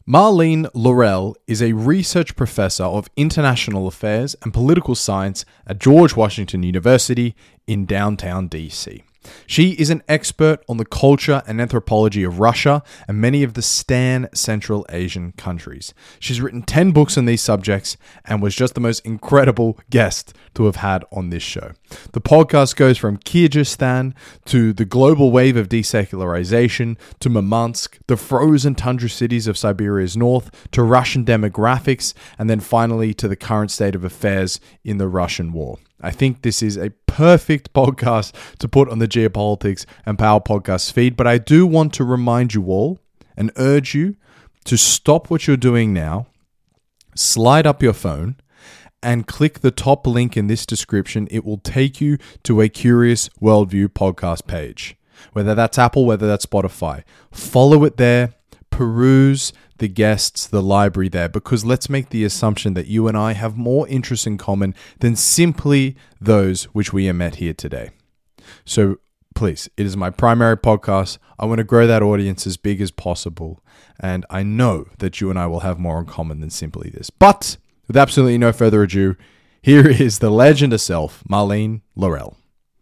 Marlene Laurel is a research professor of international affairs and political science at George Washington University in downtown DC. She is an expert on the culture and anthropology of Russia and many of the Stan Central Asian countries. She's written 10 books on these subjects and was just the most incredible guest to have had on this show. The podcast goes from Kyrgyzstan to the global wave of desecularization to Murmansk, the frozen tundra cities of Siberia's north, to Russian demographics, and then finally to the current state of affairs in the Russian war. I think this is a perfect podcast to put on the Geopolitics and Power podcast feed, but I do want to remind you all and urge you to stop what you're doing now, slide up your phone, and click the top link in this description. It will take you to a Curious Worldview podcast page, whether that's Apple, whether that's Spotify. Follow it there, peruse the guests, the library there, because let's make the assumption that you and I have more interests in common than simply those which we are met here today. So please, it is my primary podcast. I want to grow that audience as big as possible. And I know that you and I will have more in common than simply this. But with absolutely no further ado, here is the legend herself, Marlene Laurel.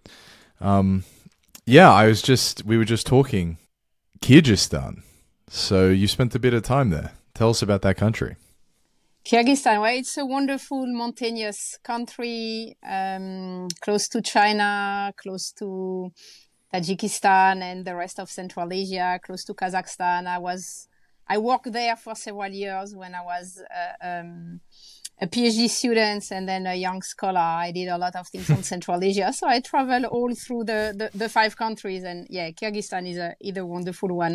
We were just talking Kyrgyzstan. So you spent a bit of time there. Tell us about that country. Kyrgyzstan, well, it's a wonderful mountainous country, close to China, close to Tajikistan and the rest of Central Asia, close to Kazakhstan. I worked there for several years when I was a PhD student and then a young scholar. I did a lot of things on Central Asia. So I traveled all through the 5 countries. And yeah, Kyrgyzstan is a wonderful one.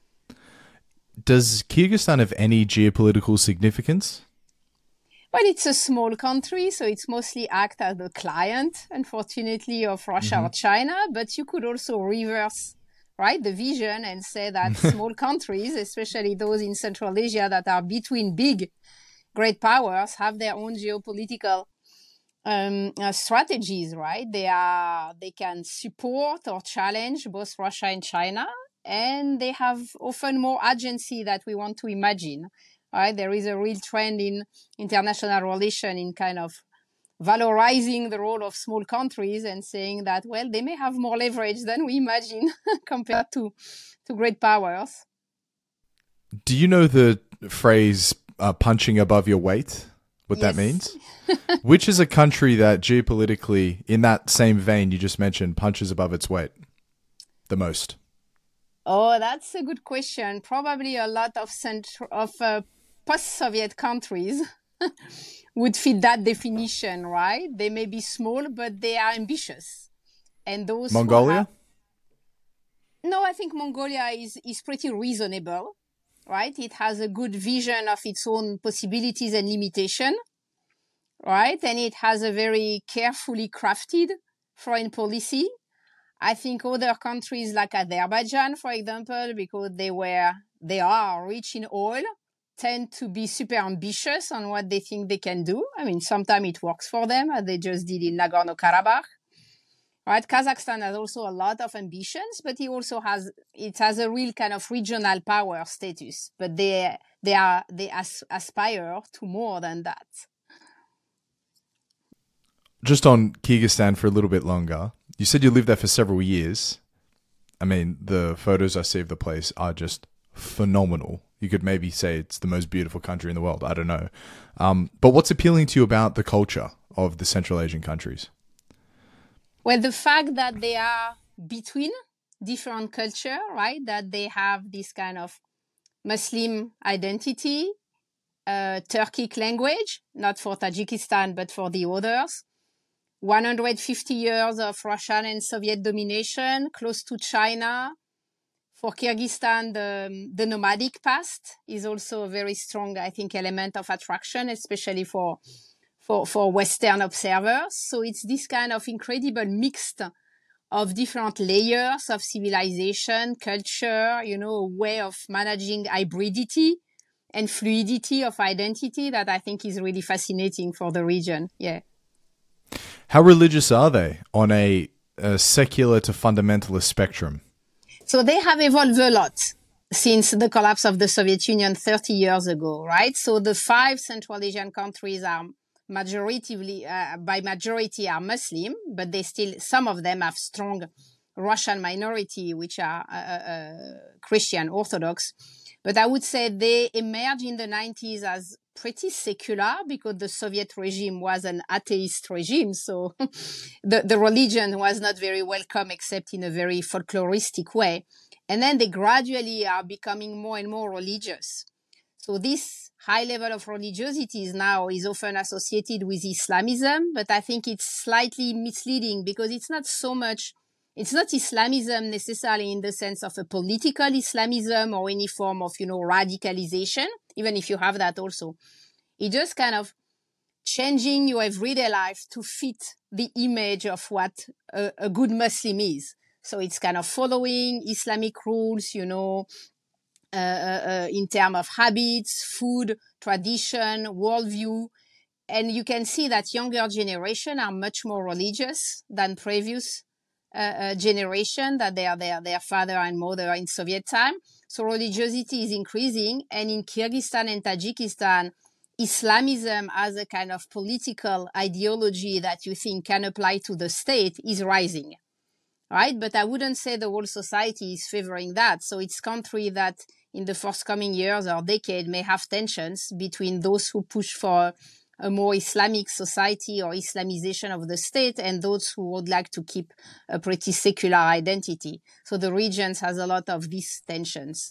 Does Kyrgyzstan have any geopolitical significance? Well, it's a small country, so it's mostly act as the client, unfortunately, of Russia or China. But you could also reverse, right, the vision and say that small countries, especially those in Central Asia that are between big, great powers, have their own geopolitical strategies, right? They can support or challenge both Russia and China. And they have often more agency that we want to imagine. Right? There is a real trend in international relations in kind of valorizing the role of small countries and saying that, well, they may have more leverage than we imagine compared to great powers. Do you know the phrase punching above your weight? What Yes. that means? Which is a country that geopolitically, in that same vein you just mentioned, punches above its weight the most? Oh, that's a good question. Probably a lot of post-Soviet countries would fit that definition, right? They may be small, but they are ambitious. And those Mongolia? No, I think Mongolia is pretty reasonable, right? It has a good vision of its own possibilities and limitation, right? And it has a very carefully crafted foreign policy. I think other countries like Azerbaijan, for example, because they are rich in oil, tend to be super ambitious on what they think they can do. I mean, sometimes it works for them, as they just did in Nagorno-Karabakh. Right? Kazakhstan has also a lot of ambitions, but it has a real kind of regional power status. But they aspire to more than that. Just on Kyrgyzstan for a little bit longer. You said you lived there for several years. I mean, the photos I see of the place are just phenomenal. You could maybe say it's the most beautiful country in the world. I don't know. But what's appealing to you about the culture of the Central Asian countries? Well, the fact that they are between different culture, right? That they have this kind of Muslim identity, Turkic language, not for Tajikistan, but for the others. 150 years of Russian and Soviet domination, close to China. For Kyrgyzstan, the nomadic past is also a very strong, I think, element of attraction, especially for Western observers. So it's this kind of incredible mix of different layers of civilization, culture, a way of managing hybridity and fluidity of identity that I think is really fascinating for the region. Yeah. How religious are they on a secular to fundamentalist spectrum? So they have evolved a lot. since the collapse of the Soviet Union 30 years ago, right? So the 5 Central Asian countries are by majority are Muslim, but some of them have strong Russian minority, which are Christian Orthodox. But I would say they emerged in the 90s as pretty secular because the Soviet regime was an atheist regime. So the religion was not very welcome except in a very folkloristic way. And then they gradually are becoming more and more religious. So this high level of religiosity is often associated with Islamism, but I think it's slightly misleading because it's not Islamism necessarily in the sense of a political Islamism or any form of, radicalization, even if you have that also. It's just kind of changing your everyday life to fit the image of what a good Muslim is. So it's kind of following Islamic rules, in terms of habits, food, tradition, worldview. And you can see that younger generation are much more religious than previous generation, that they are their father and mother in Soviet time. So religiosity is increasing. And in Kyrgyzstan and Tajikistan, Islamism as a kind of political ideology that you think can apply to the state is rising. Right? But I wouldn't say the whole society is favoring that. So it's country that in the forthcoming years or decade may have tensions between those who push for a more Islamic society or Islamization of the state and those who would like to keep a pretty secular identity. So the regions has a lot of these tensions.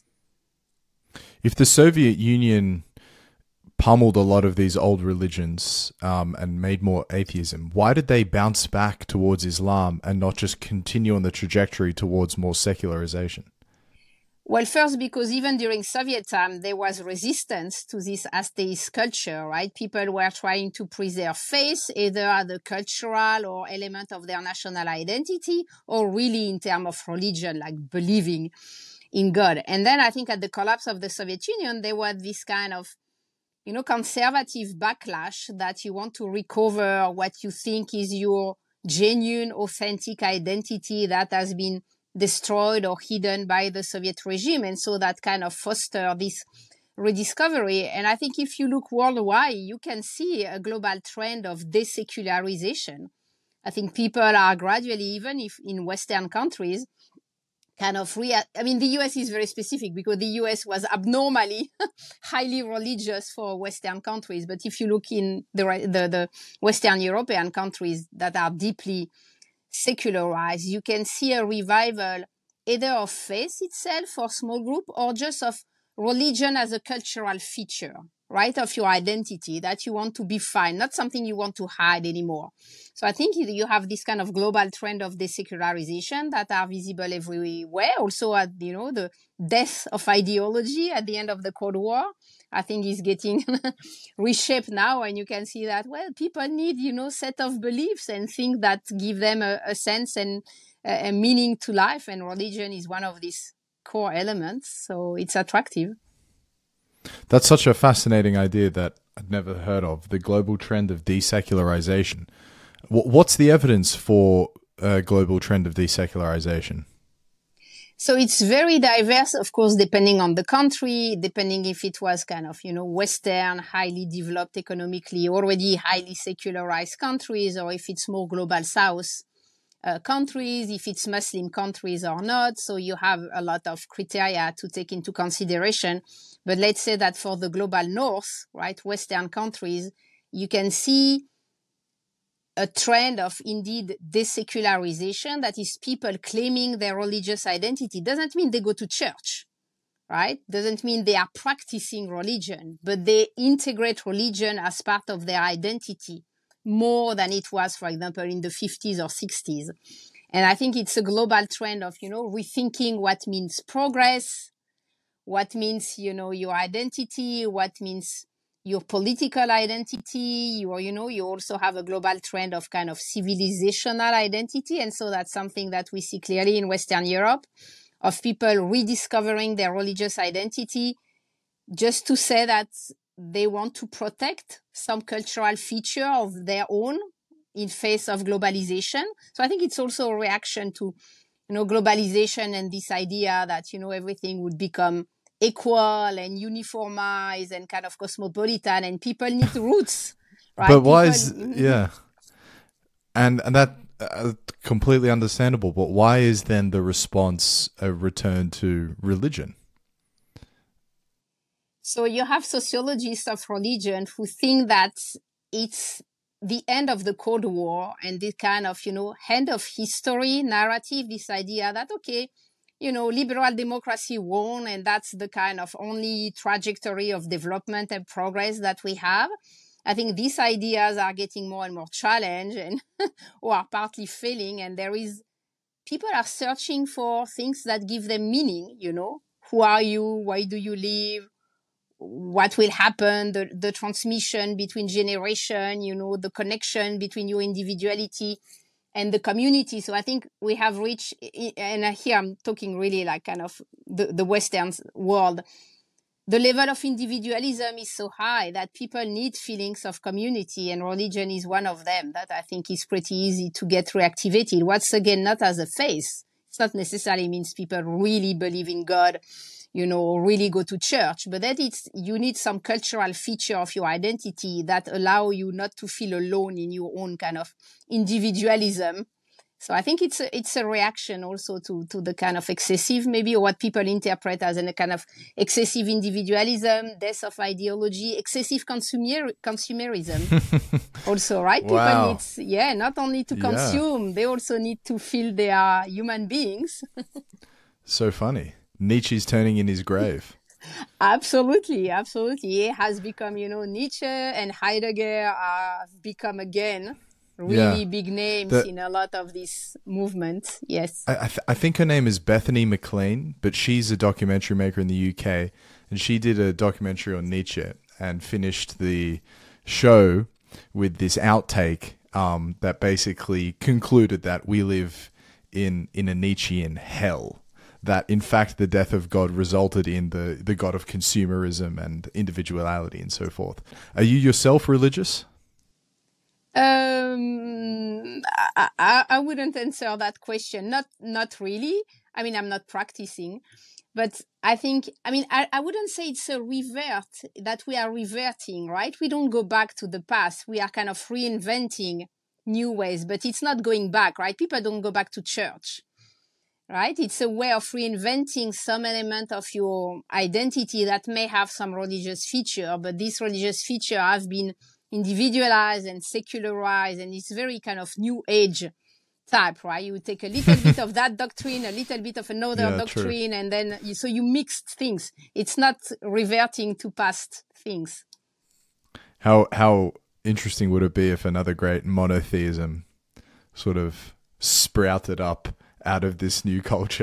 If the Soviet Union pummeled a lot of these old religions and made more atheism, why did they bounce back towards Islam and not just continue on the trajectory towards more secularization? Well, first, because even during Soviet time, there was resistance to this atheist culture, right? People were trying to preserve faith, either as a cultural or element of their national identity, or really in terms of religion, like believing in God. And then I think at the collapse of the Soviet Union, there was this kind of conservative backlash that you want to recover what you think is your genuine, authentic identity that has been destroyed or hidden by the Soviet regime. And so that kind of foster this rediscovery. And I think if you look worldwide, you can see a global trend of desecularization. I think people are gradually, even if in Western countries, the US is very specific because the US was abnormally highly religious for Western countries. But if you look in the Western European countries that are deeply secularized, you can see a revival either of faith itself for small group or just of religion as a cultural feature, right, of your identity that you want to be fine, not something you want to hide anymore. So I think you have this kind of global trend of desecularization that are visible everywhere. Also at, the death of ideology at the end of the Cold War, I think is getting reshaped now. And you can see that, well, people need, set of beliefs and things that give them a sense and a meaning to life. And religion is one of these core elements. So it's attractive. That's such a fascinating idea that I'd never heard of, the global trend of desecularization. What's the evidence for a global trend of desecularization? So it's very diverse, of course, depending on the country, depending if it was kind of, Western, highly developed economically, already highly secularized countries, or if it's more global South countries, if it's Muslim countries or not. So you have a lot of criteria to take into consideration. But let's say that for the global North, right, Western countries, you can see a trend of indeed desecularization, that is people claiming their religious identity. Doesn't mean they go to church, right? Doesn't mean they are practicing religion, but they integrate religion as part of their identity more than it was, for example, in the 50s or 60s. And I think it's a global trend of, rethinking what means progress, what means, your identity, what means your political identity, you also have a global trend of kind of civilizational identity. And so that's something that we see clearly in Western Europe, of people rediscovering their religious identity just to say that they want to protect some cultural feature of their own in face of globalization. So I think it's also a reaction to, globalization and this idea that, everything would become equal and uniformized and kind of cosmopolitan, and people need roots, right? But why yeah. And that completely understandable. But why is then the response a return to religion? So you have sociologists of religion who think that it's the end of the Cold War and this kind of, end of history narrative, this idea that, okay, liberal democracy won, and that's the kind of only trajectory of development and progress that we have. I think these ideas are getting more and more challenged and or are partly failing. And people are searching for things that give them meaning, Who are you? Why do you live? What will happen? The transmission between generation, the connection between your individuality and the community. So I think we have reached, and here I'm talking really like kind of the Western world, the level of individualism is so high that people need feelings of community, and religion is one of them that I think is pretty easy to get reactivated. Once again, not as a faith. It's not necessarily means people really believe in God, really go to church, but that you need some cultural feature of your identity that allow you not to feel alone in your own kind of individualism. So I think it's a reaction also to the kind of excessive, maybe, or what people interpret as a kind of excessive individualism, death of ideology, excessive consumerism. Also, right? Wow. People need, not only to consume, they also need to feel they are human beings. So funny. Nietzsche's turning in his grave. Absolutely. It has become, Nietzsche and Heidegger have become again really big names in a lot of this movement. Yes. I think her name is Bethany McLean, but she's a documentary maker in the UK, and she did a documentary on Nietzsche and finished the show with this outtake that basically concluded that we live in a Nietzschean hell. That in fact the death of God resulted in the God of consumerism and individuality and so forth. Are you yourself religious? I wouldn't answer that question. Not really. I mean, I'm not practicing, but I think, I wouldn't say it's a revert, that we are reverting, right? We don't go back to the past. We are kind of reinventing new ways, but it's not going back, right? People don't go back to church. Right? It's a way of reinventing some element of your identity that may have some religious feature, but these religious feature have been individualized and secularized, and it's very kind of new age type, right? You take a little bit of that doctrine, a little bit of another doctrine, true. And then you mixed things. It's not reverting to past things. How interesting would it be if another great monotheism sort of sprouted up out of this new culture?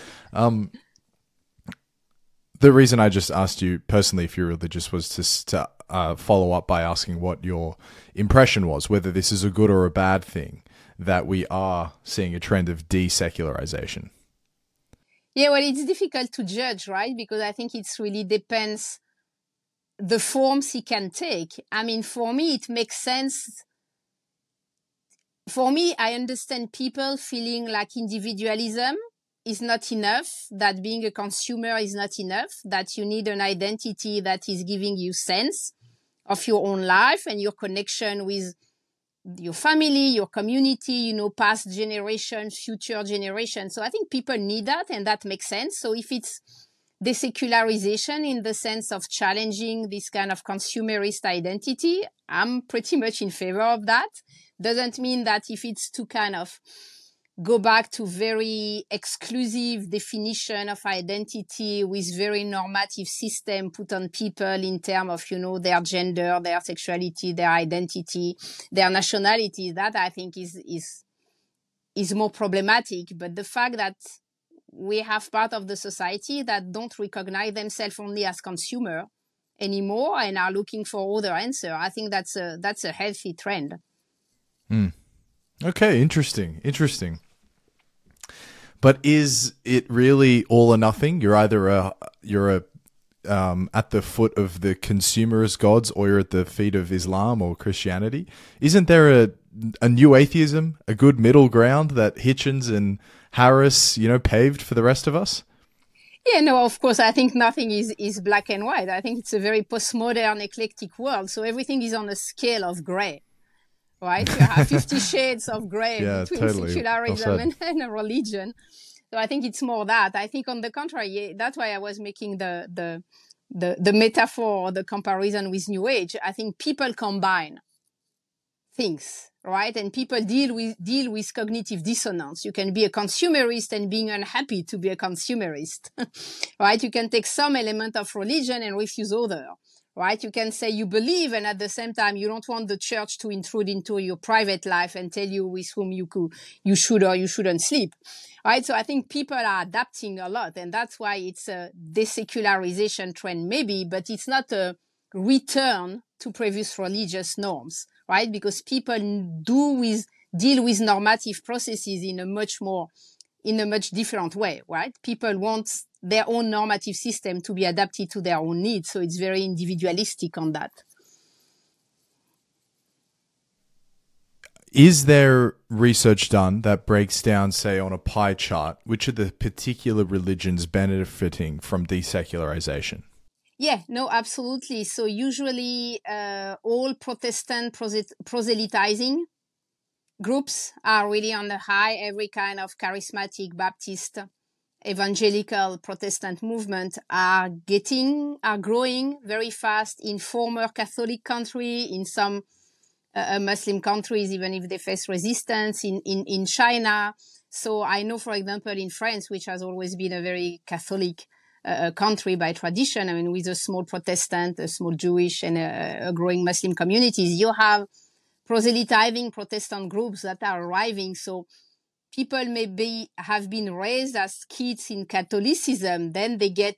The reason I just asked you personally if you're religious was to follow up by asking what your impression was, whether this is a good or a bad thing, that we are seeing a trend of desecularization. Yeah, well, it's difficult to judge, right? Because I think it really depends the forms it can take. For me, it makes sense. For me, I understand people feeling like individualism is not enough, that being a consumer is not enough, that you need an identity that is giving you sense of your own life and your connection with your family, your community, past generation, future generation. So I think people need that, and that makes sense. So if it's desecularization in the sense of challenging this kind of consumerist identity, I'm pretty much in favor of that. Doesn't mean that if it's to kind of go back to very exclusive definition of identity with very normative system put on people in terms of, their gender, their sexuality, their identity, their nationality, that I think is more problematic. But the fact that we have part of the society that don't recognize themselves only as consumer anymore and are looking for other answer, I think that's a healthy trend. Okay, interesting. But is it really all or nothing? You're either at the foot of the consumerist gods, or you're at the feet of Islam or Christianity. Isn't there a new atheism, a good middle ground that Hitchens and Harris, paved for the rest of us? Yeah, no, of course, I think nothing is black and white. I think it's a very postmodern, eclectic world. So everything is on a scale of gray, right? You have 50 shades of gray between totally. secularism and a religion. So I think it's more that. I think on the contrary, that's why I was making the metaphor, the comparison with New Age. I think people combine things, right? And people deal with cognitive dissonance. You can be a consumerist and being unhappy to be a consumerist, right? You can take some element of religion and refuse other, right? You can say you believe and at the same time you don't want the church to intrude into your private life and tell you with whom you should or you shouldn't sleep, right? So I think people are adapting a lot, and that's why it's a desecularization trend maybe, but it's not a return to previous religious norms, right? Because people deal with normative processes in a much different way, right? People want their own normative system to be adapted to their own needs. So it's very individualistic on that. Is there research done that breaks down, say, on a pie chart, which are the particular religions benefiting from desecularization? Yeah, no, absolutely. So usually all Protestant proselytizing groups are really on the high. Every kind of charismatic Baptist, evangelical Protestant movement are growing very fast in former Catholic country, in some Muslim countries, even if they face resistance in China. So I know, for example, in France, which has always been a very Catholic country by tradition, I mean, with a small Protestant, a small Jewish, and a growing Muslim communities, you have proselytizing Protestant groups that are arriving. So people have been raised as kids in Catholicism, then they get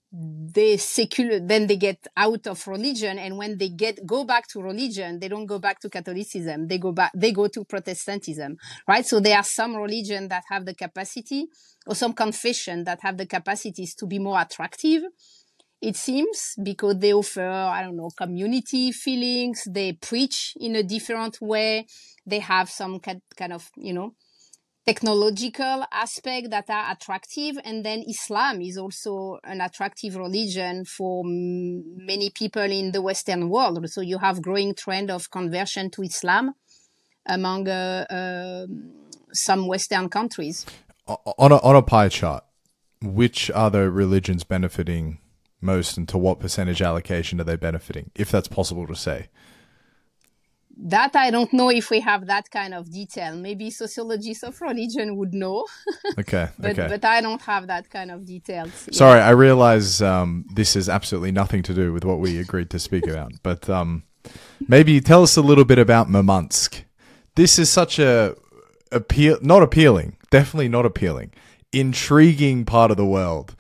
out of religion, and when they go back to religion, they don't go back to Catholicism, they go to Protestantism, right? So there are some religion that have the capacity, or some confession that have the capacities to be more attractive, it seems, because they offer, community feelings, they preach in a different way, they have some kind of, technological aspect that are attractive. And then Islam is also an attractive religion for many people in the Western world. So you have growing trend of conversion to Islam among some Western countries. On a pie chart, which other religions benefiting most, and to what percentage allocation are they benefiting, if that's possible to say? That I don't know if we have that kind of detail. Maybe sociologists of religion would know. Okay. But I don't have that kind of details. Sorry, I realize this has absolutely nothing to do with what we agreed to speak about. But maybe tell us a little bit about Murmansk. This is such definitely not appealing, intriguing part of the world.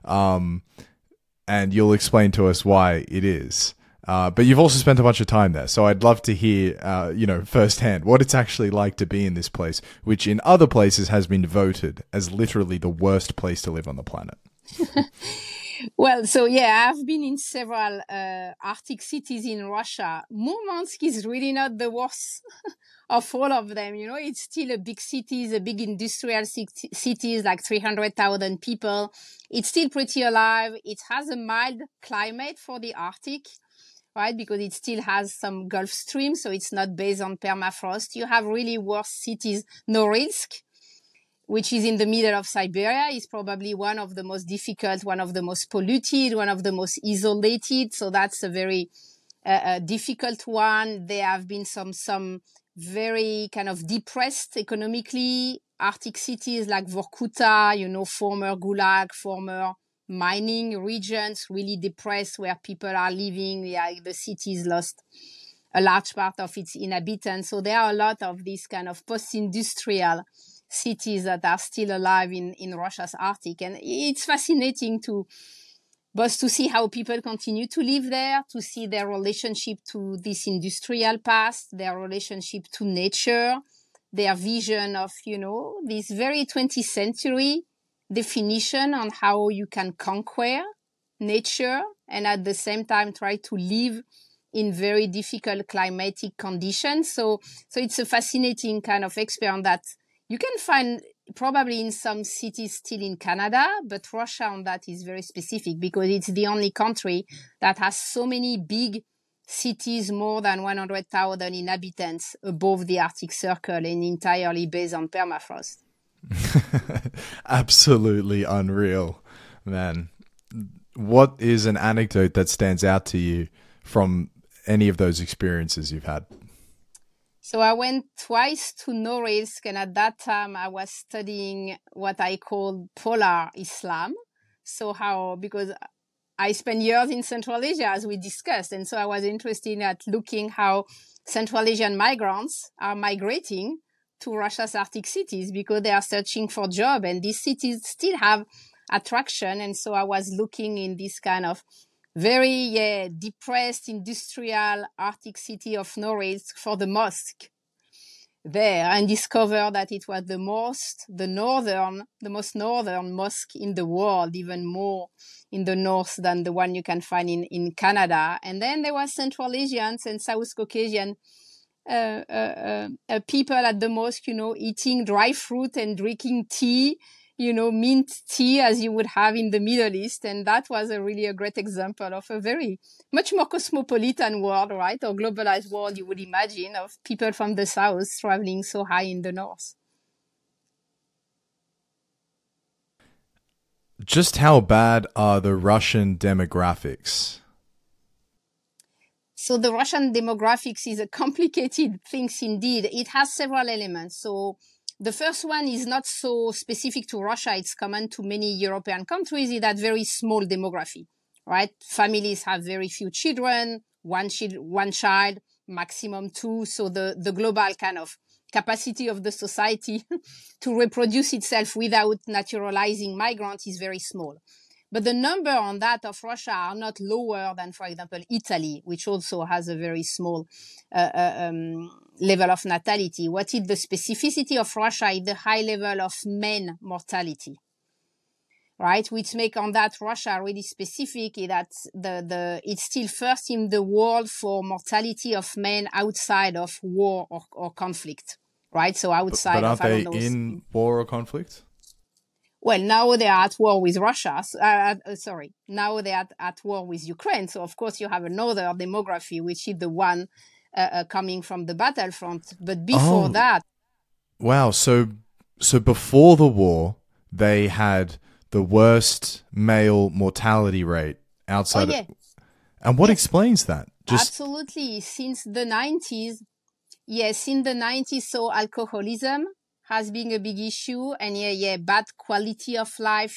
And you'll explain to us why it is. But you've also spent a bunch of time there, so I'd love to hear, firsthand what it's actually like to be in this place, which in other places has been voted as literally the worst place to live on the planet. Well, so yeah, I've been in several Arctic cities in Russia. Murmansk is really not the worst of all of them. It's still a big city, a big industrial city, like 300,000 people. It's still pretty alive. It has a mild climate for the Arctic, right? Because it still has some Gulf Stream, so it's not based on permafrost. You have really worse cities. Norilsk, which is in the middle of Siberia, is probably one of the most difficult, one of the most polluted, one of the most isolated. So that's a very difficult one. There have been some very kind of depressed economically Arctic cities like Vorkuta, former Gulag, former mining regions, really depressed, where people are living. The city's lost a large part of its inhabitants. So there are a lot of these kind of post-industrial cities that are still alive in Russia's Arctic. And it's fascinating to see how people continue to live there, to see their relationship to this industrial past, their relationship to nature, their vision of, this very 20th century definition on how you can conquer nature and at the same time try to live in very difficult climatic conditions. So it's a fascinating kind of experience that you can find probably in some cities still in Canada, but Russia on that is very specific because it's the only country that has so many big cities, more than 100,000 inhabitants above the Arctic Circle and entirely based on permafrost. Absolutely unreal, man. What is an anecdote that stands out to you from any of those experiences you've had? So I went twice to Norilsk, and at that time I was studying what I call polar Islam. Because I spent years in Central Asia, as we discussed, and so I was interested at looking how Central Asian migrants are migrating to Russia's Arctic cities because they are searching for jobs, and these cities still have attraction. And so I was looking in this kind of very depressed industrial Arctic city of Norilsk for the mosque there, and discovered that it was the most northern mosque in the world, even more in the north than the one you can find in Canada. And then there were Central Asians and South Caucasian people at the mosque, eating dry fruit and drinking tea, mint tea as you would have in the Middle East. And that was really a great example of a very much more cosmopolitan world, right? Or globalized world, you would imagine, of people from the South traveling so high in the North. Just how bad are the Russian demographics? So the Russian demographics is a complicated thing indeed. It has several elements. So the first one is not so specific to Russia. It's common to many European countries. Is that very small demography, right? Families have very few children, one child, maximum two. So the global kind of capacity of the society to reproduce itself without naturalizing migrants is very small. But the number on that of Russia are not lower than, for example, Italy, which also has a very small level of natality. What is the specificity of Russia is the high level of men mortality, right? Which make on that Russia really specific is that it's still first in the world for mortality of men outside of war or conflict, right? So outside but aren't they in war or conflict? Well, now they are at war with Russia. Now they are at war with Ukraine. So, of course, you have another demography, which is the one coming from the battlefront. But before that... Wow. So before the war, they had the worst male mortality rate outside. And what explains that? Absolutely. Since the 90s, in the 90s, so alcoholism has been a big issue, and bad quality of life,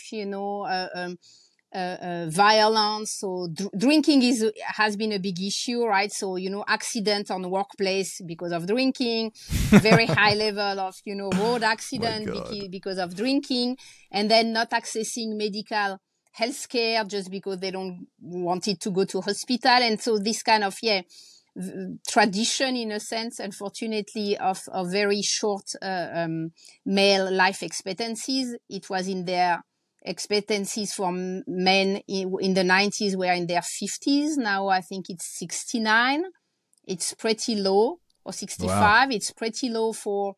violence. So drinking has been a big issue, right? So, accident on the workplace because of drinking, very high level of, road accident because of drinking, and then not accessing medical health care just because they don't want it to go to hospital. And so this kind of, tradition, in a sense, unfortunately, of very short male life expectancies. It was in their expectancies for men in the 90s were in their 50s. Now I think it's 69. It's pretty low, or 65. Wow. It's pretty low for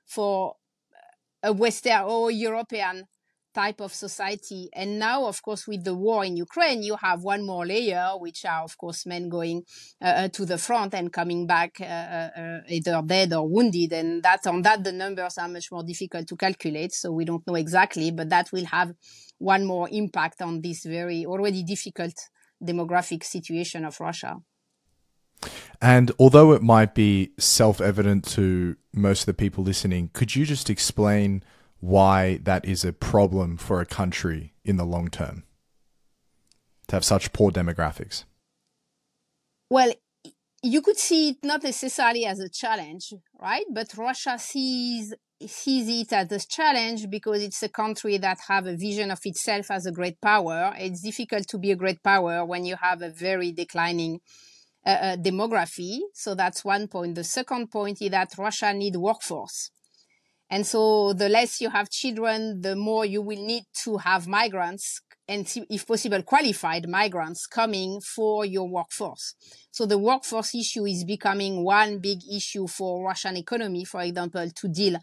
a Western or European type of society. And now, of course, with the war in Ukraine, you have one more layer, which are, of course, men going to the front and coming back either dead or wounded. And on that, the numbers are much more difficult to calculate. So we don't know exactly, but that will have one more impact on this very already difficult demographic situation of Russia. And although it might be self-evident to most of the people listening, could you just explain why that is a problem for a country in the long term to have such poor demographics? Well, you could see it not necessarily as a challenge, right? But Russia sees it as a challenge because it's a country that have a vision of itself as a great power. It's difficult to be a great power when you have a very declining demography. So that's one point. The second point is that Russia needs workforce. And so the less you have children, the more you will need to have migrants and, if possible, qualified migrants coming for your workforce. So the workforce issue is becoming one big issue for Russian economy, for example, to deal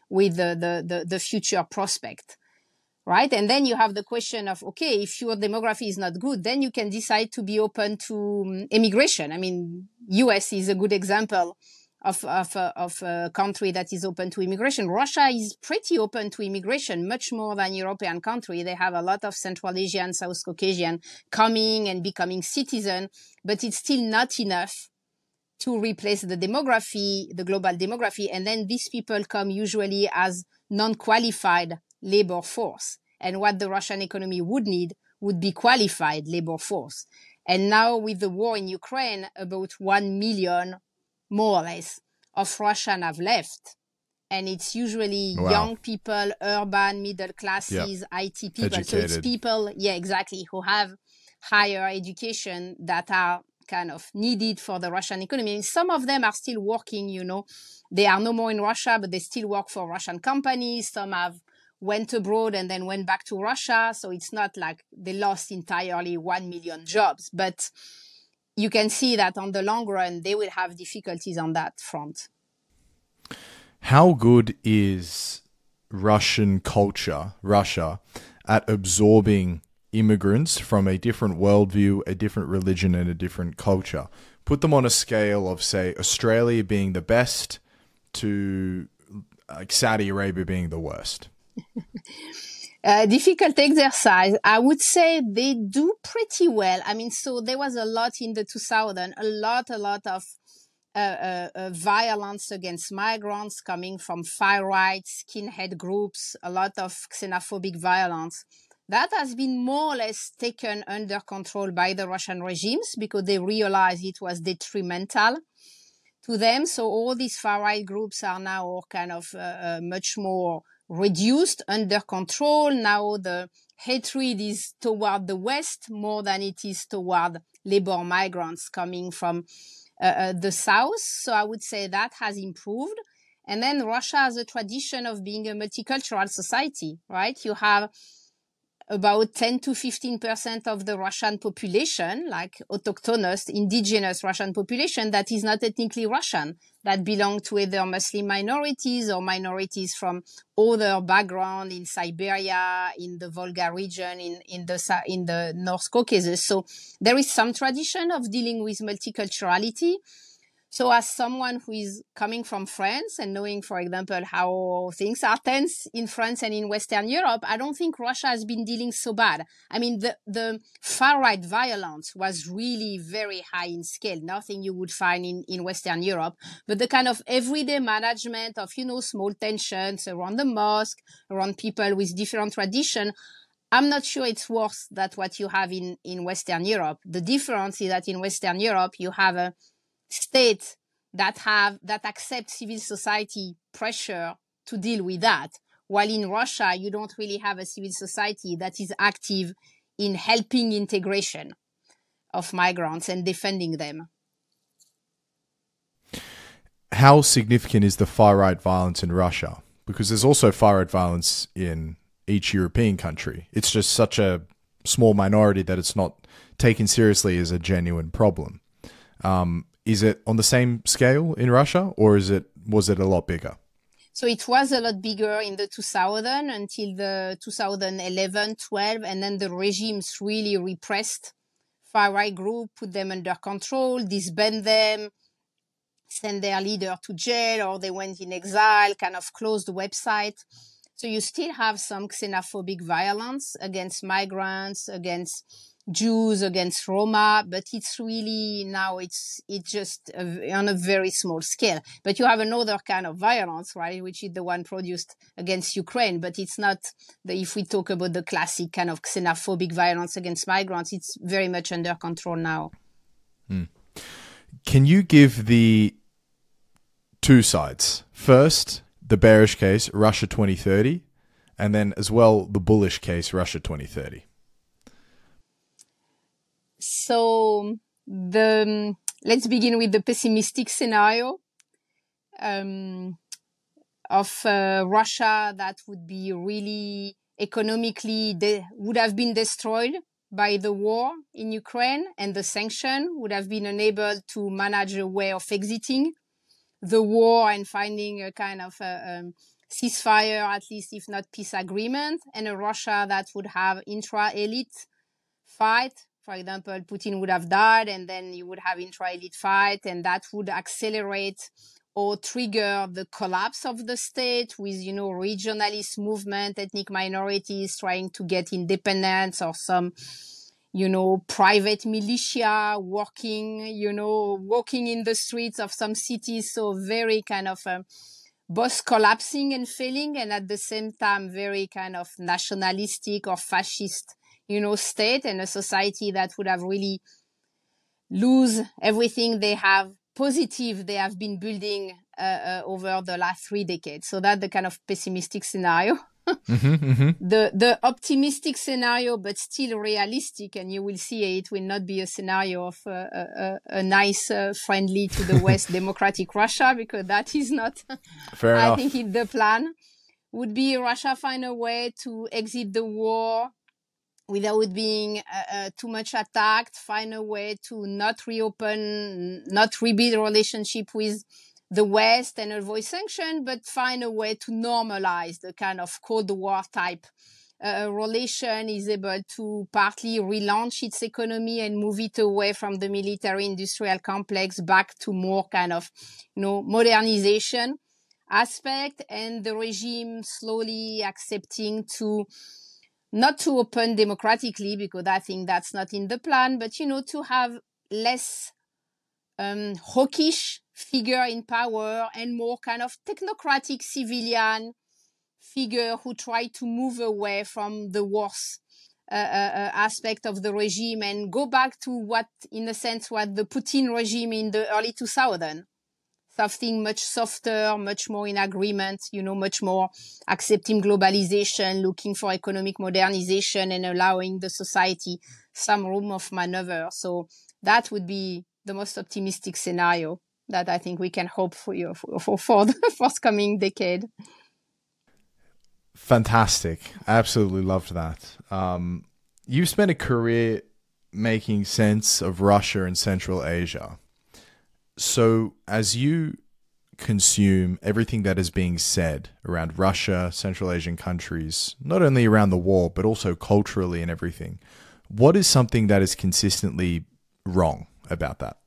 with the future prospect. Right. And then you have the question of, okay, if your demography is not good, then you can decide to be open to immigration. I mean, US is a good example of a country that is open to immigration. Russia is pretty open to immigration, much more than European country. They have a lot of Central Asian, South Caucasian coming and becoming citizen, but it's still not enough to replace the demography, the global demography. And then these people come usually as non-qualified labor force. And what the Russian economy would need would be qualified labor force. And now with the war in Ukraine, about 1 million, more or less, of Russian have left. And it's usually young people, urban, middle classes, IT people. Educated. So it's people, exactly, who have higher education that are kind of needed for the Russian economy. And some of them are still working, they are no more in Russia, but they still work for Russian companies. Some have went abroad and then went back to Russia. So it's not like they lost entirely 1 million jobs, but you can see that on the long run, they will have difficulties on that front. How good is Russian culture, Russia, at absorbing immigrants from a different worldview, a different religion, and a different culture? Put them on a scale of, say, Australia being the best to like Saudi Arabia being the worst. Difficult exercise. I would say they do pretty well. I mean, so there was a lot in the 2000s, a lot of violence against migrants coming from far-right skinhead groups, a lot of xenophobic violence. That has been more or less taken under control by the Russian regimes because they realized it was detrimental to them. So all these far-right groups are now kind of much more reduced, under control. Now the hatred is toward the West more than it is toward labor migrants coming from the South. So I would say that has improved. And then Russia has a tradition of being a multicultural society, right? You have about 10 to 15% of the Russian population, like autochthonous, indigenous Russian population that is not ethnically Russian, that belong to either Muslim minorities or minorities from other background in Siberia, in the Volga region, in the North Caucasus. So there is some tradition of dealing with multiculturality. So as someone who is coming from France and knowing, for example, how things are tense in France and in Western Europe, I don't think Russia has been dealing so bad. I mean, the far-right violence was really very high in scale, nothing you would find in Western Europe. But the kind of everyday management of, small tensions around the mosque, around people with different tradition, I'm not sure it's worse than what you have in Western Europe. The difference is that in Western Europe, you have a state that accept civil society pressure to deal with that. While in Russia, you don't really have a civil society that is active in helping integration of migrants and defending them. How significant is the far-right violence in Russia? Because there's also far-right violence in each European country. It's just such a small minority that it's not taken seriously as a genuine problem. Is it on the same scale in Russia, or was it a lot bigger? So it was a lot bigger in the 2000 until the 2011, 12, and then the regimes really repressed far-right group, put them under control, disband them, send their leader to jail, or they went in exile, kind of closed the website. So you still have some xenophobic violence against migrants, against Jews, against Roma, but it's really now it's just on a very small scale. But you have another kind of violence, right, which is the one produced against Ukraine. But it's not if we talk about the classic kind of xenophobic violence against migrants, it's very much under control now. Can you give the two sides? First, the bearish case, Russia 2030, and then as well the bullish case, Russia 2030. So let's begin with the pessimistic scenario of Russia that would be really economically would have been destroyed by the war in Ukraine, and the sanction would have been unable to manage a way of exiting the war and finding a kind of ceasefire, at least if not peace agreement, and a Russia that would have intra-elite fight. For example, Putin would have died, and then you would have intra-elite fight, and that would accelerate or trigger the collapse of the state with, regionalist movement, ethnic minorities trying to get independence, or some, private militia working, walking in the streets of some cities. So very kind of both collapsing and failing, and at the same time, very kind of nationalistic or fascist, state, and a society that would have really lose everything they have been building over the last 3 decades. So that's the kind of pessimistic scenario. The optimistic scenario, but still realistic, and you will see it will not be a scenario of a nice, friendly to the West democratic Russia, because that is not, Fair enough. I think the plan would be Russia find a way to exit the war without being too much attacked, find a way to not reopen, not rebuild relationship with the West and avoid sanction, but find a way to normalize the kind of Cold War type relation, is able to partly relaunch its economy and move it away from the military industrial complex back to more kind of, modernization aspect, and the regime slowly accepting to not to open democratically, because I think that's not in the plan, but, to have less hawkish figure in power and more kind of technocratic civilian figure who try to move away from the worst aspect of the regime and go back to what, in a sense, what the Putin regime in the early 2000s. Something much softer, much more in agreement, much more accepting globalization, looking for economic modernization, and allowing the society some room of maneuver. So that would be the most optimistic scenario that I think we can hope for the forthcoming decade. Fantastic. I absolutely loved that. You've spent a career making sense of Russia and Central Asia. So as you consume everything that is being said around Russia, Central Asian countries, not only around the war, but also culturally and everything, what is something that is consistently wrong about that?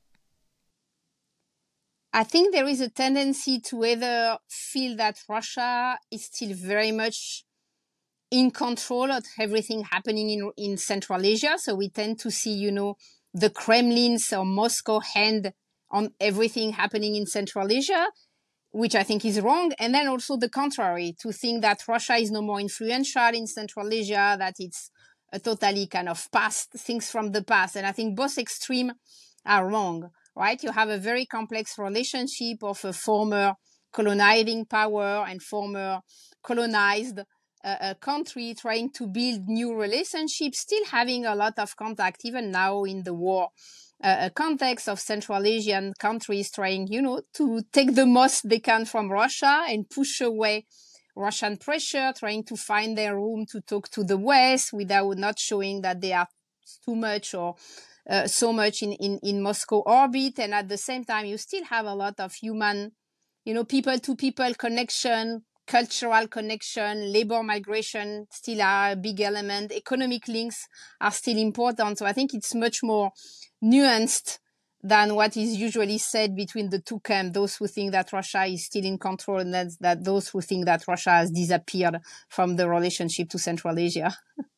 I think there is a tendency to either feel that Russia is still very much in control of everything happening in Central Asia. So we tend to see, the Kremlin's or Moscow hand on everything happening in Central Asia, which I think is wrong. And then also the contrary, to think that Russia is no more influential in Central Asia, that it's a totally kind of past, things from the past. And I think both extremes are wrong, right? You have a very complex relationship of a former colonizing power and former colonized country trying to build new relationships, still having a lot of contact, even now in the war context of Central Asian countries trying, to take the most they can from Russia and push away Russian pressure, trying to find their room to talk to the West without not showing that they are too much or so much in Moscow orbit. And at the same time, you still have a lot of human, people-to-people connection, cultural connection, labor migration still are a big element. Economic links are still important. So I think it's much more nuanced than what is usually said between the two camps, those who think that Russia is still in control and that those who think that Russia has disappeared from the relationship to Central Asia.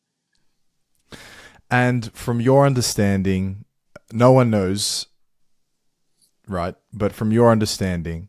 And from your understanding, no one knows, right? But from your understanding,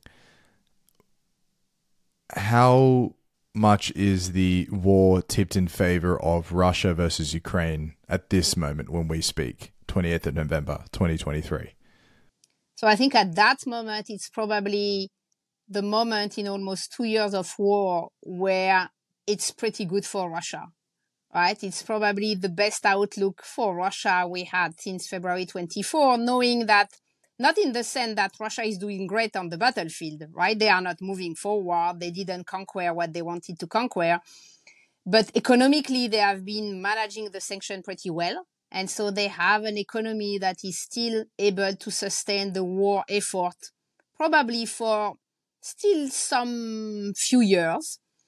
how much is the war tipped in favor of Russia versus Ukraine at this moment when we speak, 28th of November, 2023? So I think at that moment, it's probably the moment in almost 2 years of war where it's pretty good for Russia, right? It's probably the best outlook for Russia we had since February 24, knowing that not in the sense that Russia is doing great on the battlefield, right? They are not moving forward. They didn't conquer what they wanted to conquer. But economically, they have been managing the sanction pretty well. And so they have an economy that is still able to sustain the war effort, probably for still some few years.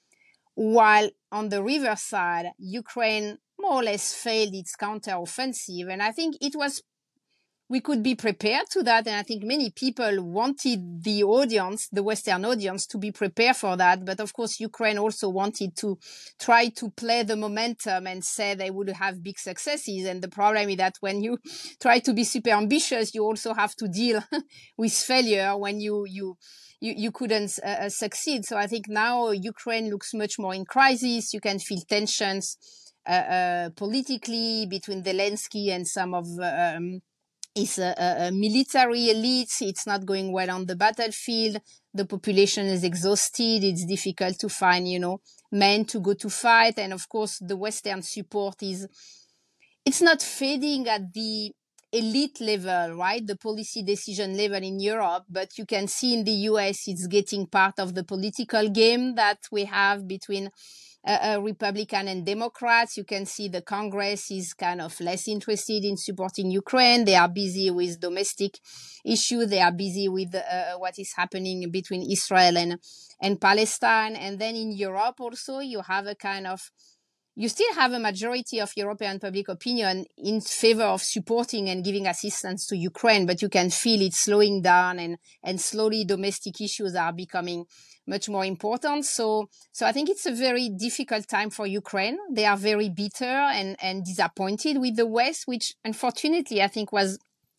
while on the river side, Ukraine more or less failed its counteroffensive. And I think we could be prepared to that. And I think many people wanted the audience, the Western audience, to be prepared for that. But of course, Ukraine also wanted to try to play the momentum and say they would have big successes. And the problem is that when you try to be super ambitious, you also have to deal with failure when you couldn't succeed. So I think now Ukraine looks much more in crisis. You can feel tensions politically between Zelensky and some of his military elites. It's not going well on the battlefield. The population is exhausted. It's difficult to find, men to go to fight. And of course, the Western support it's not fading at the elite level, right? The policy decision level in Europe, but you can see in the US, it's getting part of the political game that we have between Republican and Democrats. You can see the Congress is kind of less interested in supporting Ukraine. They are busy with domestic issues. They are busy with what is happening between Israel and Palestine. And then in Europe also, you still have a majority of European public opinion in favor of supporting and giving assistance to Ukraine, but you can feel it slowing down and slowly domestic issues are becoming much more important. So I think it's a very difficult time for Ukraine. They are very bitter and disappointed with the West, which unfortunately I think was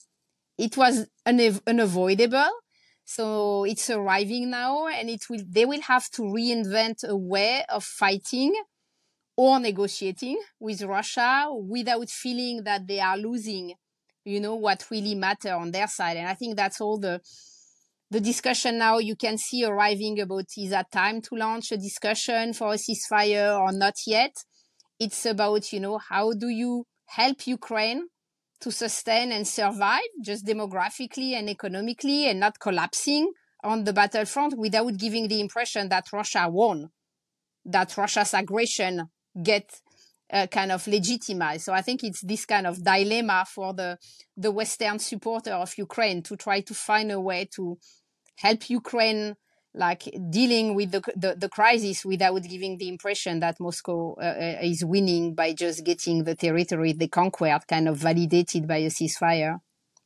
unavoidable. So it's arriving now, and they will have to reinvent a way of fighting or negotiating with Russia without feeling that they are losing, what really matter on their side. And I think that's all the discussion now you can see arriving about, is that time to launch a discussion for a ceasefire or not yet? It's about, how do you help Ukraine to sustain and survive just demographically and economically and not collapsing on the battlefront without giving the impression that Russia won, that Russia's aggression get kind of legitimized. So I think it's this kind of dilemma for the Western supporter of Ukraine to try to find a way to help Ukraine dealing with the crisis without giving the impression that Moscow is winning by just getting the territory they conquered kind of validated by a ceasefire.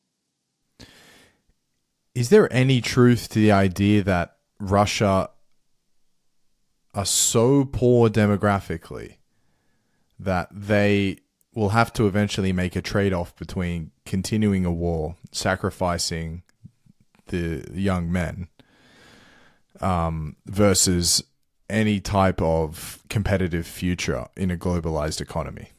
Is there any truth to the idea that Russia are so poor demographically that they will have to eventually make a trade-off between continuing a war, sacrificing the young men, versus any type of competitive future in a globalized economy?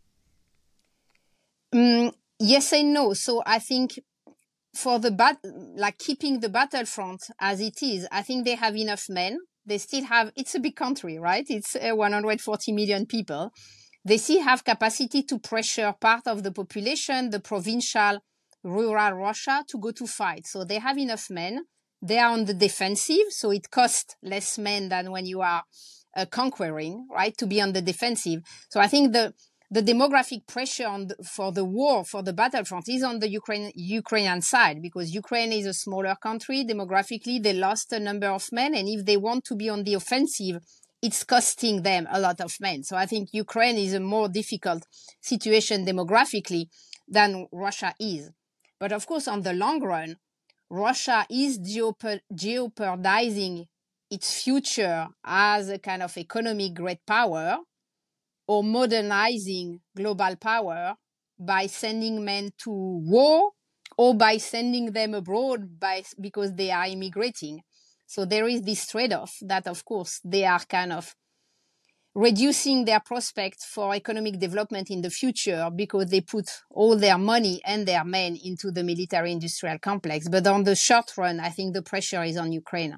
Yes and no. So I think for keeping the battlefront as it is, I think they have enough men. They still have, it's a big country, right? It's 140 million people. They still have capacity to pressure part of the population, the provincial, rural Russia, to go to fight. So they have enough men. They are on the defensive, so it costs less men than when you are conquering, right, to be on the defensive. So I think the demographic pressure for the war, for the battlefront, is on the Ukrainian side, because Ukraine is a smaller country. Demographically, they lost a number of men, and if they want to be on the offensive, it's costing them a lot of men. So I think Ukraine is a more difficult situation demographically than Russia is. But of course, on the long run, Russia is jeopardizing its future as a kind of economic great power or modernizing global power by sending men to war or by sending them abroad because they are immigrating. So there is this trade-off that, of course, they are kind of reducing their prospects for economic development in the future because they put all their money and their men into the military-industrial complex. But on the short run, I think the pressure is on Ukraine.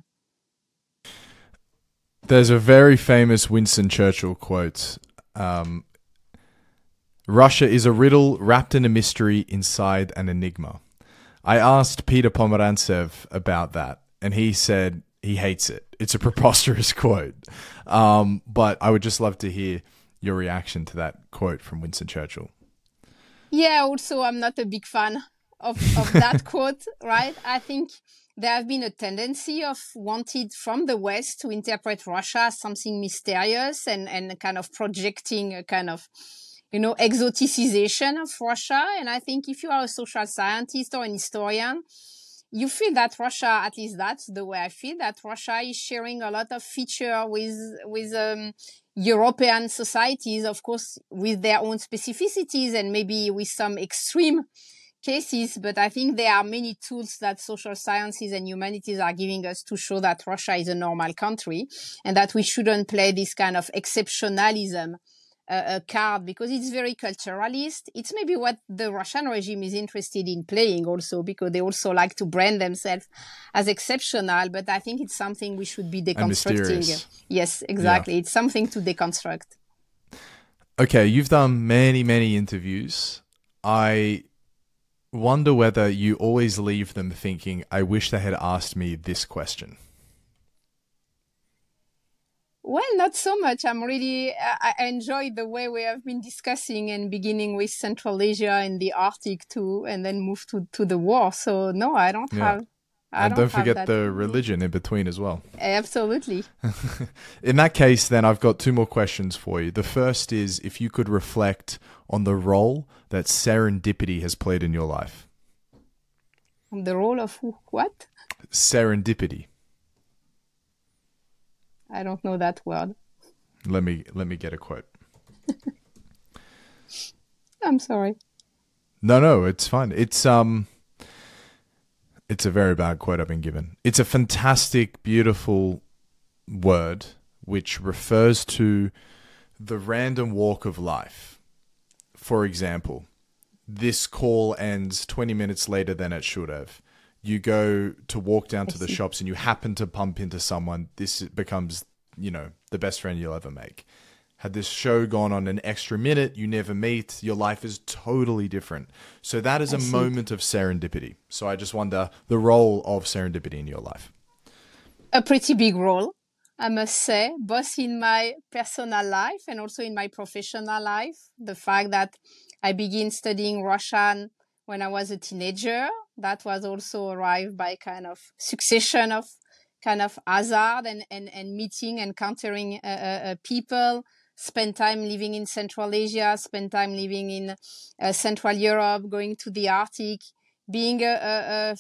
There's a very famous Winston Churchill quote. Russia is a riddle wrapped in a mystery inside an enigma. I asked Peter Pomerantsev about that, and he said he hates it. It's a preposterous quote. But I would just love to hear your reaction to that quote from Winston Churchill. Yeah, also I'm not a big fan of that quote, right? I think there have been a tendency of wanted from the West to interpret Russia as something mysterious and kind of projecting a kind of, exoticization of Russia. And I think if you are a social scientist or an historian, you feel that Russia, at least that's the way I feel, that Russia is sharing a lot of feature with European societies, of course, with their own specificities and maybe with some extreme cases. But I think there are many tools that social sciences and humanities are giving us to show that Russia is a normal country and that we shouldn't play this kind of exceptionalism card, because it's very culturalist. It's maybe what the Russian regime is interested in playing also, because they also like to brand themselves as exceptional. But I think it's something we should be deconstructing. Yes, exactly. Yeah. It's something to deconstruct. Okay, you've done many, many interviews. I wonder whether you always leave them thinking, I wish they had asked me this question. Well, not so much. I enjoy the way we have been discussing and beginning with Central Asia and the Arctic too, and then move to the war. So no, I don't have. And don't forget the religion in between as well. Absolutely. In that case, then I've got two more questions for you. The first is if you could reflect on the role that serendipity has played in your life. The role of what? Serendipity. I don't know that word. Let me get a quote. I'm sorry. No, it's fine. It's a very bad quote I've been given. It's a fantastic, beautiful word which refers to the random walk of life. For example, this call ends 20 minutes later than it should have. You go to walk down to the shops and you happen to bump into someone. This becomes, the best friend you'll ever make. Had this show gone on an extra minute, you never meet, your life is totally different. So that is a moment of serendipity. So I just wonder the role of serendipity in your life. A pretty big role, I must say, both in my personal life and also in my professional life. The fact that I began studying Russian when I was a teenager, that was also arrived by kind of succession of kind of hazard and meeting, encountering people, spend time living in Central Asia, spend time living in Central Europe, going to the Arctic, being a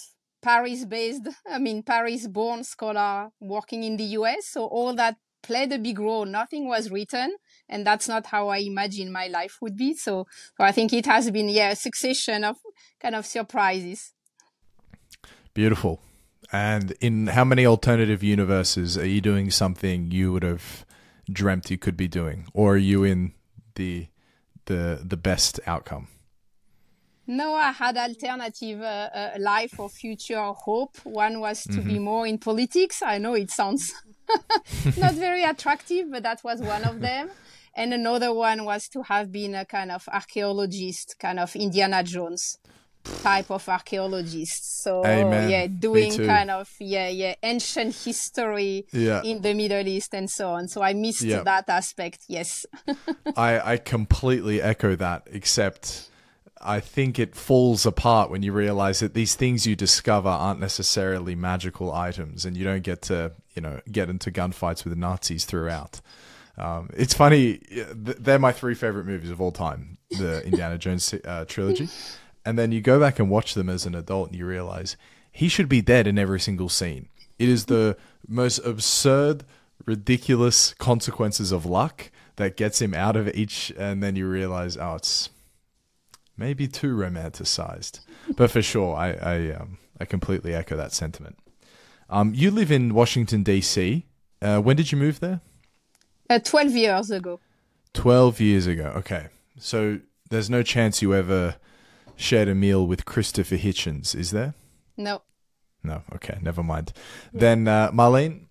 Paris-born scholar working in the US. So all that played a big role. Nothing was written, and that's not how I imagine my life would be. So I think it has been, a succession of kind of surprises. Beautiful. And in how many alternative universes are you doing something you would have dreamt you could be doing? Or are you in the best outcome? No, I had alternative life or future hope. One was to be more in politics. I know it sounds not very attractive, but that was one of them. And another one was to have been a kind of archaeologist, kind of Indiana Jones type of archaeologist. So Amen. Doing kind of ancient history in the Middle East and so on. So I missed that aspect. Yes. I completely echo that, except I think it falls apart when you realize that these things you discover aren't necessarily magical items, and you don't get to get into gunfights with the Nazis throughout. It's funny, they're my three favorite movies of all time, the Indiana Jones trilogy. And then you go back and watch them as an adult and you realize he should be dead in every single scene. It is the most absurd, ridiculous consequences of luck that gets him out of each. And then you realize, it's maybe too romanticized. But for sure, I completely echo that sentiment. You live in Washington, D.C. When did you move there? 12 years ago. 12 years ago. Okay. So there's no chance you ever shared a meal with Christopher Hitchens, is there? No. No. Okay. Never mind. Then, Marlene,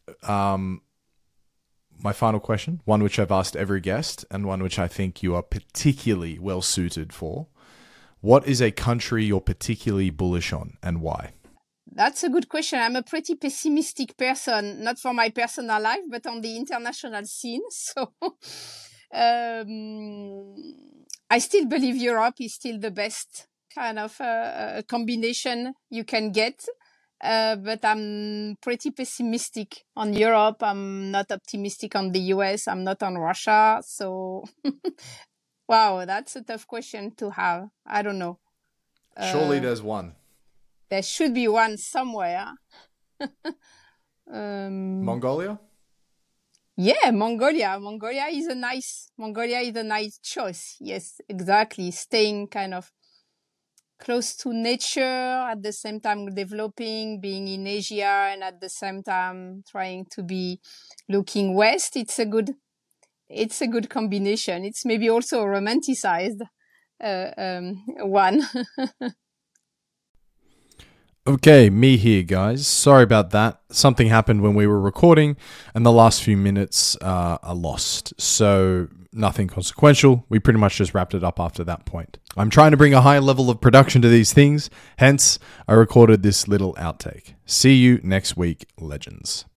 my final question, one which I've asked every guest and one which I think you are particularly well suited for. What is a country you're particularly bullish on and why? That's a good question. I'm a pretty pessimistic person, not for my personal life, but on the international scene. So I still believe Europe is still the best kind of combination you can get. But I'm pretty pessimistic on Europe. I'm not optimistic on the US. I'm not on Russia. So, wow, that's a tough question to have. I don't know. Surely there's one. There should be one somewhere. Mongolia? Yeah, Mongolia is a nice choice. Yes, exactly. Staying kind of close to nature, at the same time developing, being in Asia, and at the same time trying to be looking west. It's a good combination. It's maybe also a romanticized one. Okay, me here, guys. Sorry about that. Something happened when we were recording, and the last few minutes are lost. So, nothing consequential. We pretty much just wrapped it up after that point. I'm trying to bring a high level of production to these things, hence, I recorded this little outtake. See you next week, legends.